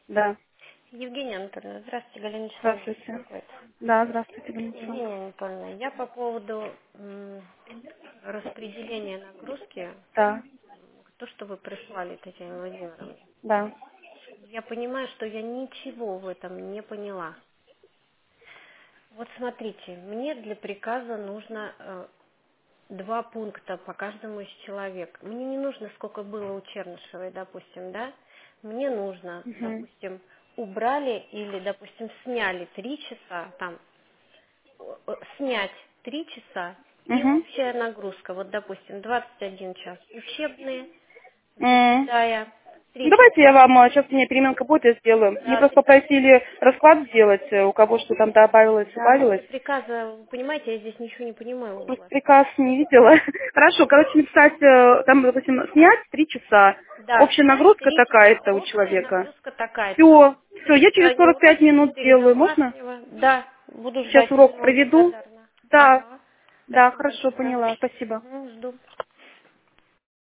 Да. Евгения Анатольевна, здравствуйте, Галина Вячеславовна Здравствуйте. беспокоит. Да, здравствуйте, Галина. Евгения Анатольевна, я по поводу распределения нагрузки, Да, то, что вы прислали, Татьяне Владимировне. да. Я понимаю, что я ничего в этом не поняла. Вот смотрите, мне для приказа нужно 2 пункта по каждому из человека. Мне не нужно, сколько было у Чернышевой, допустим, да? Мне нужно, Угу. допустим, убрали или, допустим, сняли 3 часа, там, снять 3 часа и Угу. общая нагрузка. Вот, допустим, 21 час учебные, запятая, 3 Давайте я часа. вам, сейчас у меня переменка будет, я сделаю. Мне Да, просто попросили расклад сделать, у кого что там добавилось, да, убавилось. после приказа, вы понимаете, я здесь ничего не понимаю у Просто вас. приказ не видела. Хорошо, короче, написать, там, допустим, снять 3 часа. Да, Общая снять нагрузка 3 часа, такая-то у общая человека. нагрузка такая-то. Все, все, 3 я через часа 45 дневных, минут 4 сделаю, можно? домашнего. Да, буду Сейчас ждать, буду урок вам проведу. благодарна. Да, Ага, да, спасибо хорошо, большое. поняла, спасибо. Жду.